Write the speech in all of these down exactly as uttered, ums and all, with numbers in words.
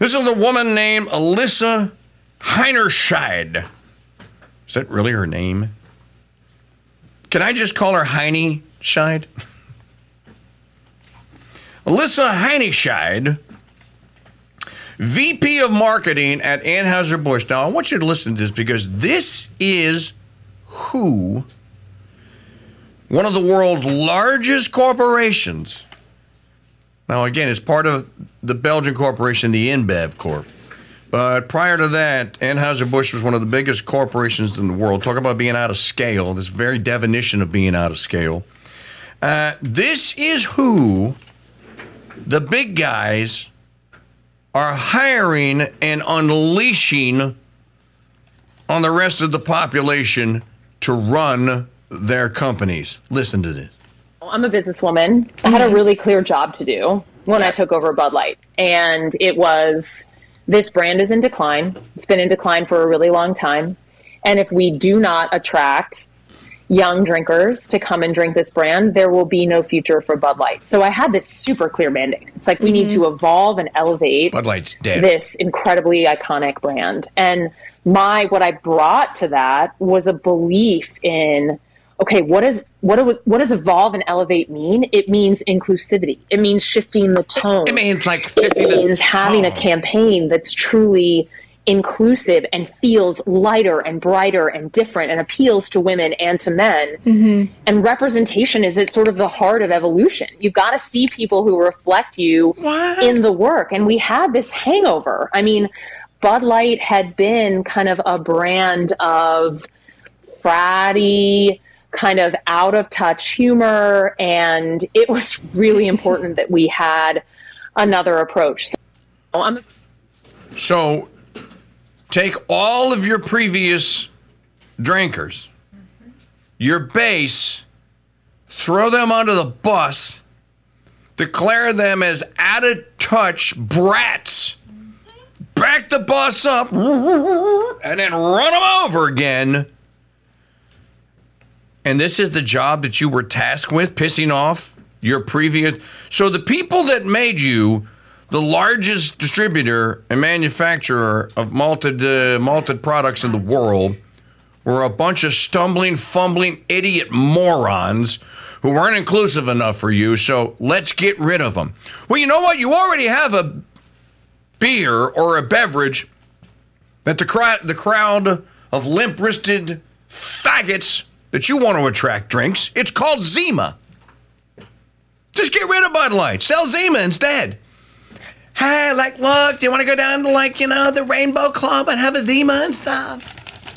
This is a woman named Alyssa Heinerscheid. Is that really her name? Can I just call her Heine Scheid? Alyssa Heinerscheid, V P of Marketing at Anheuser-Busch. Now, I want you to listen to this because this is who one of the world's largest corporations. Now, again, it's part of the Belgian corporation, the InBev Corp. But prior to that, Anheuser-Busch was one of the biggest corporations in the world. Talk about being out of scale, this very definition of being out of scale. Uh, this is who the big guys are hiring and unleashing on the rest of the population to run their companies. Listen to this. I'm a businesswoman. I had a really clear job to do when I took over Bud Light. And it was, this brand is in decline. It's been in decline for a really long time. And if we do not attract young drinkers to come and drink this brand, there will be no future for Bud Light. So I had this super clear mandate. It's like we mm-hmm. need to evolve and elevate Bud Light's dead. This incredibly iconic brand. And my what I brought to that was a belief in, okay, what is what do, what does evolve and elevate mean? It means inclusivity. It means shifting the tone. It means like it means having oh. a campaign that's truly inclusive and feels lighter and brighter and different and appeals to women and to men. Mm-hmm. And representation is at sort of the heart of evolution. You've got to see people who reflect you what? in the work. And we had this hangover. I mean, Bud Light had been kind of a brand of fratty, kind of out of touch humor. And it was really important that we had another approach. So, I'm so take all of your previous drinkers, your base, throw them under the bus, declare them as out-of-touch brats, back the bus up, and then run them over again. And this is the job that you were tasked with, pissing off your previous... So the people that made you the largest distributor and manufacturer of malted uh, malted products in the world were a bunch of stumbling, fumbling, idiot morons who weren't inclusive enough for you, so let's get rid of them. Well, you know what? You already have a beer or a beverage that the, cry- the crowd of limp-wristed faggots that you want to attract drinks. It's called Zima. Just get rid of Bud Light. Sell Zima instead. Hey, like, look, do you want to go down to, like, you know, the Rainbow Club and have a Zima and stuff?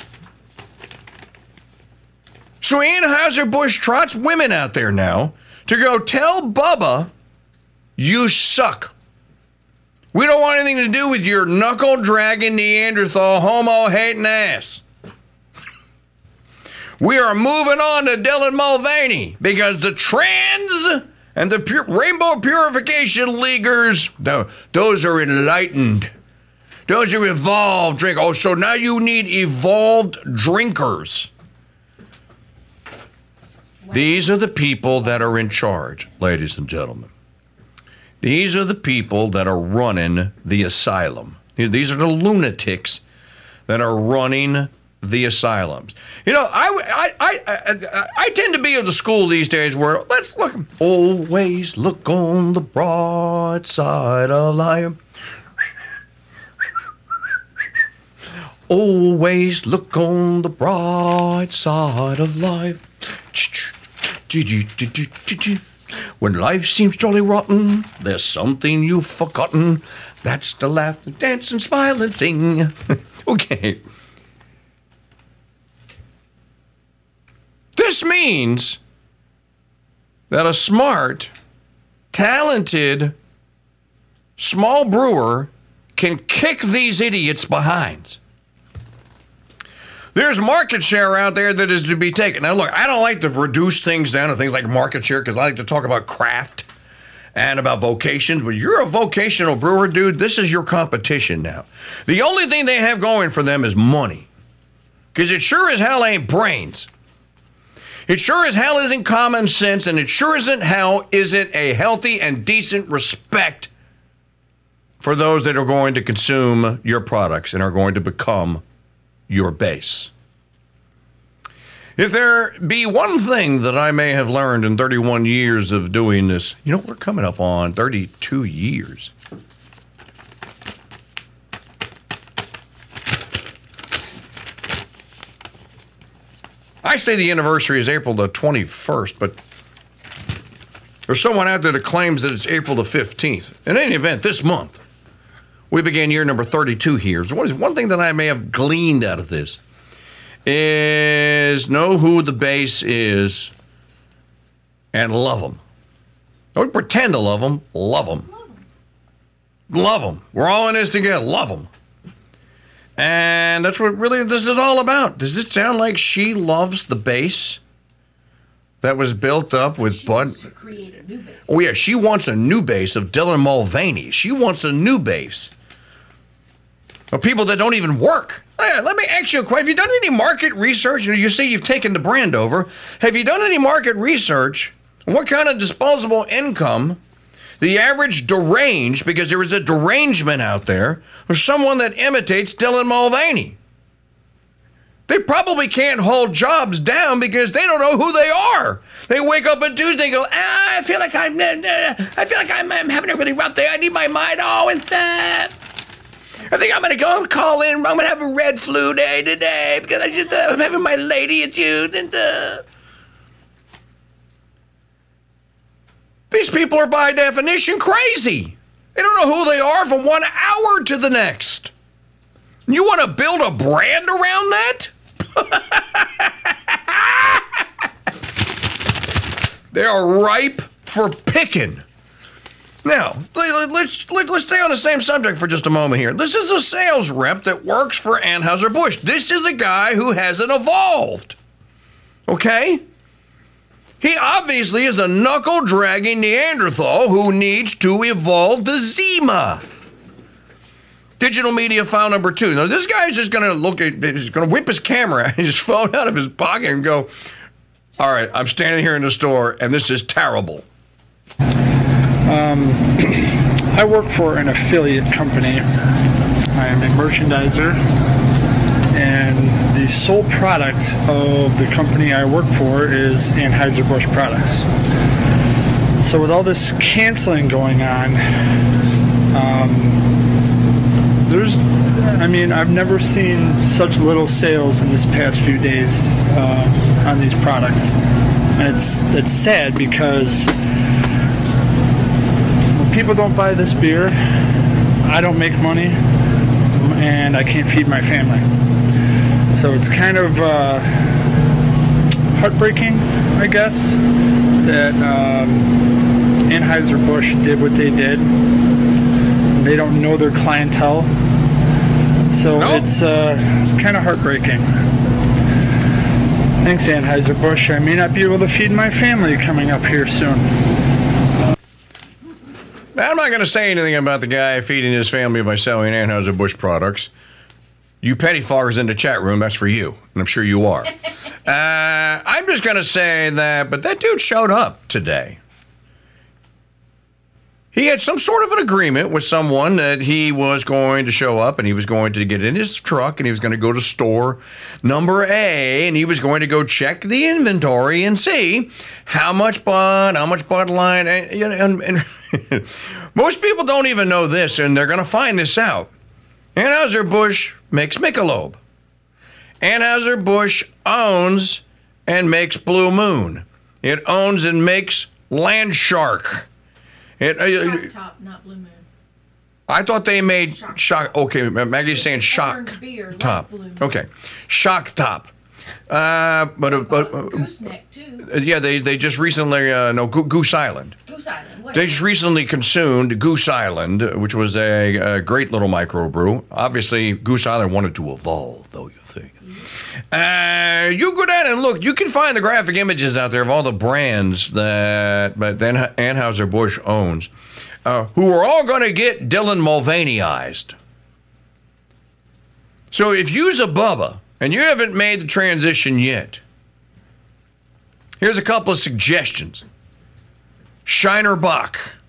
So Anheuser-Busch trots women out there now to go tell Bubba, you suck. We don't want anything to do with your knuckle-dragging Neanderthal homo-hating ass. We are moving on to Dylan Mulvaney because the trans... And the pure, Rainbow Purification Leaguers, no, those are enlightened. Those are evolved drinkers. Oh, so now you need evolved drinkers. Wow. These are the people that are in charge, ladies and gentlemen. These are the people that are running the asylum. These are the lunatics that are running the asylums. You know, I, I, I, I, I tend to be of the school these days where, let's look, always look on the broad side of life. Always look on the bright side of life. When life seems jolly rotten, there's something you've forgotten. That's to laugh and dance and smile and sing. Okay. This means that a smart, talented, small brewer can kick these idiots behind. There's market share out there that is to be taken. Now, look, I don't like to reduce things down to things like market share because I like to talk about craft and about vocations, but you're a vocational brewer, dude. This is your competition now. The only thing they have going for them is money because it sure as hell ain't brains. It sure as hell isn't common sense, and it sure isn't hell isn't a healthy and decent respect for those that are going to consume your products and are going to become your base. If there be one thing that I may have learned in thirty-one years of doing this, you know, we're coming up on thirty-two years. I say the anniversary is April the twenty-first, but there's someone out there that claims that it's April the fifteenth. In any event, this month, we began year number thirty-two here. So what is one thing that I may have gleaned out of this is know who the base is and love them. Don't pretend to love them, love them. Love them. We're all in this together, love them. And that's what really this is all about. Does it sound like she loves the base that was built up with she Bud? wants to create a new base. Oh, yeah, she wants a new base of Dylan Mulvaney. She wants a new base of people that don't even work. Hey, let me ask you a question. Have you done any market research? You know, you say you've taken the brand over. Have you done any market research on what kind of disposable income the average deranged, because there is a derangement out there, or someone that imitates Dylan Mulvaney? They probably can't hold jobs down because they don't know who they are. They wake up on Tuesday and go, ah, I feel like I'm, uh, I feel like I'm, I'm having a really rough day. I need my mind. Oh, and that. I think I'm going to go and call in. I'm going to have a red flu day today because I just, uh, I'm having my lady at you. And, uh... These people are by definition crazy. They don't know who they are from one hour to the next. You want to build a brand around that? They are ripe for picking. Now, let's, let's stay on the same subject for just a moment here. This is a sales rep that works for Anheuser-Busch. This is a guy who hasn't evolved. Okay? He obviously is a knuckle-dragging Neanderthal who needs to evolve the Zima. Digital media file number two. Now, this guy is just going to look at, he's going to whip his camera and his phone out of his pocket and go, all right, I'm standing here in the store, and this is terrible. Um, I work for an affiliate company. I am a merchandiser, and the sole product of the company I work for is Anheuser-Busch products. So with all this canceling going on, um, there's, I mean, I've never seen such little sales in this past few days uh, on these products. And it's, it's sad because people don't buy this beer, I don't make money, and I can't feed my family. So it's kind of uh, heartbreaking, I guess, that um, Anheuser-Busch did what they did. They don't know their clientele. So nope. It's uh, kind of heartbreaking. Thanks, Anheuser-Busch. I may not be able to feed my family coming up here soon. I'm not going to say anything about the guy feeding his family by selling Anheuser-Busch products. You pettifoggers in the chat room, that's for you, and I'm sure you are. uh, I'm just going to say that, but that dude showed up today. He had some sort of an agreement with someone that he was going to show up, and he was going to get in his truck, and he was going to go to store number A, and he was going to go check the inventory and see how much Bud, how much Bud Light, and, and, and most people don't even know this, and they're going to find this out. Anheuser-Busch makes Michelob. Anheuser-Busch owns and makes Blue Moon. It owns and makes Land Shark. It, uh, Shock Top, not Blue Moon. I thought they made Shock. shock okay, Maggie's saying Shock beer, Top. like Blue Moon. Okay, Shock Top. Uh, but uh, but uh, Gooseneck too. Uh, yeah, they they just recently uh, no Go- Goose Island. Goose Island. What They just recently consumed Goose Island, which was a, a great little microbrew. Obviously, Goose Island wanted to evolve, though, you think. Uh, you go down and look. You can find the graphic images out there of all the brands that but then Anheuser-Busch owns, uh, who are all going to get Dylan Mulvaneyized. So if you's a Bubba and you haven't made the transition yet, here's a couple of suggestions. Shiner Bock.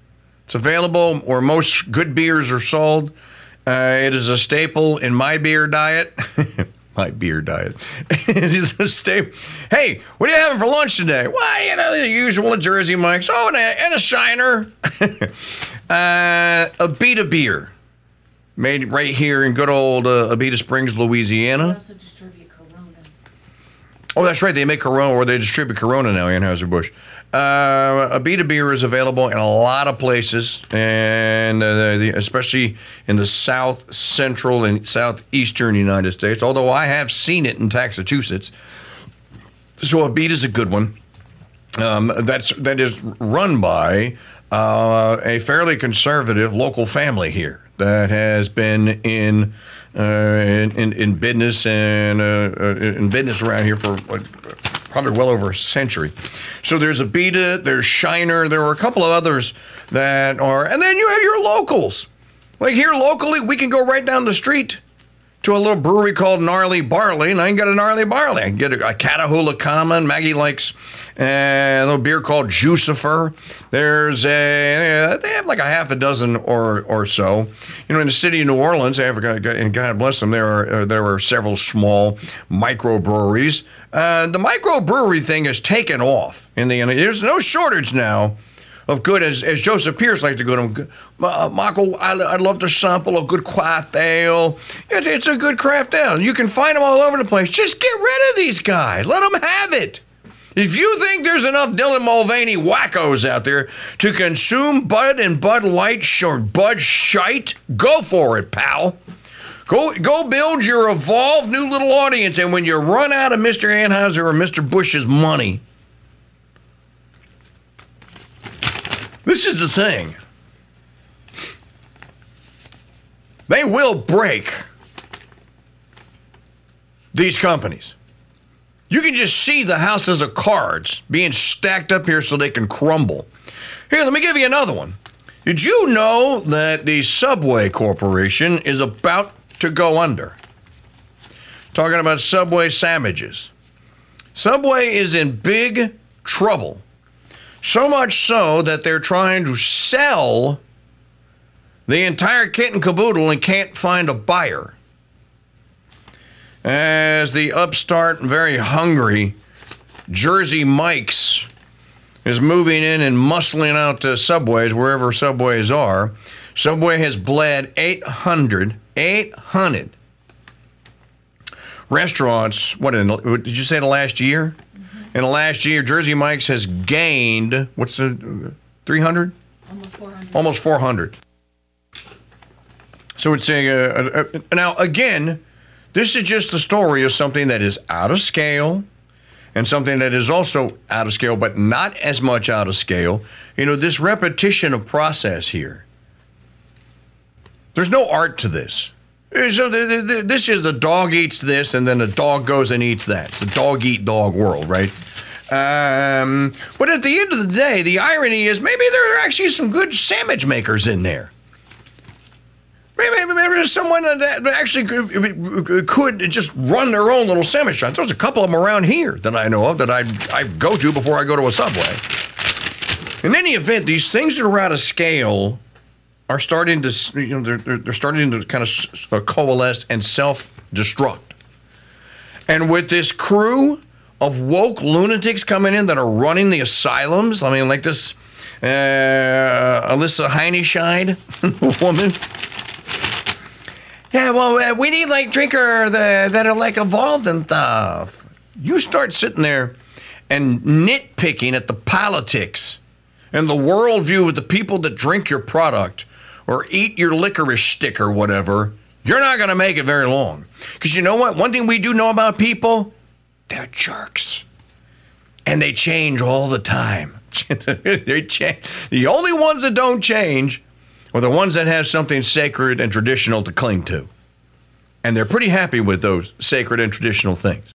It's available where most good beers are sold. Uh, it is a staple in my beer diet. My beer diet. It is a staple. Hey, what are you having for lunch today? Well, you know, the usual at Jersey Mike's. Oh, and a, and a Shiner. uh, Abita beer. Made right here in good old uh, Abita Springs, We Louisiana. also distribute Corona. Oh, that's right. They make Corona, or they distribute Corona now, Anheuser-Busch. Uh, Abita beer is available in a lot of places, and uh, the, especially in the south central and southeastern United States, although I have seen it in Massachusetts. So Abita is a good one. Um, that's, that is run by uh, a fairly conservative local family here that has been in uh, in, in, in business and uh, uh, in business around here for what, probably well over a century. So there's Abita, there's Shiner, there are a couple of others that are, and then you have your locals. Like here locally, we can go right down the street to a little brewery called Gnarly Barley, and I can get a Gnarly Barley. I can get a, a Catahoula Common. Maggie likes uh, a little beer called Jucifer. There's a, uh, they have like a half a dozen or or so. You know, in the city of New Orleans, they have, and God bless them, there are uh, there are several small microbreweries. Uh, the microbrewery thing has taken off. In the there's no shortage now of good, as, as Joseph Pierce likes to go to him. Uh, Michael, I, I'd love to sample a good craft ale. It, it's a good craft ale. You can find them all over the place. Just get rid of these guys. Let them have it. If you think there's enough Dylan Mulvaney wackos out there to consume Bud and Bud Light or Bud Shite, go for it, pal. Go go build your evolved new little audience, and when you run out of Mister Anheuser or Mister Bush's money, this is the thing. They will break these companies. You can just see the houses of cards being stacked up here so they can crumble. Here, let me give you another one. Did you know that the Subway Corporation is about to go under? Talking about Subway sandwiches. Subway is in big trouble. So much so that they're trying to sell the entire kit and caboodle and can't find a buyer. As the upstart and very hungry Jersey Mike's is moving in and muscling out to Subways, wherever Subways are, Subway has bled eight hundred, eight hundred restaurants. What, in, did you say the last year? In the last year, Jersey Mike's has gained, what's the, three hundred? Almost four hundred. Almost four hundred. So it's a, a, a, now again, this is just the story of something that is out of scale and something that is also out of scale, but not as much out of scale. You know, this repetition of process here. There's no art to this. So the, the, the, this is the dog eats this, and then the dog goes and eats that. It's the dog-eat-dog world, right? Um, but at the end of the day, the irony is maybe there are actually some good sandwich makers in there. Maybe, maybe there's someone that actually could, could just run their own little sandwich shop. There's a couple of them around here that I know of that I I go to before I go to a Subway. In any event, these things that are out of scale are starting to, you know, they're, they're starting to kind of coalesce and self-destruct. And with this crew of woke lunatics coming in that are running the asylums, I mean, like this uh, Alyssa Heinescheid woman. Yeah, well, uh, we need, like, drinker the, that are, like, evolved and stuff. You start sitting there and nitpicking at the politics and the worldview of the people that drink your product or eat your licorice stick or whatever, you're not going to make it very long. Because you know what? One thing we do know about people, they're jerks. And they change all the time. They change. The only ones that don't change are the ones that have something sacred and traditional to cling to. And they're pretty happy with those sacred and traditional things.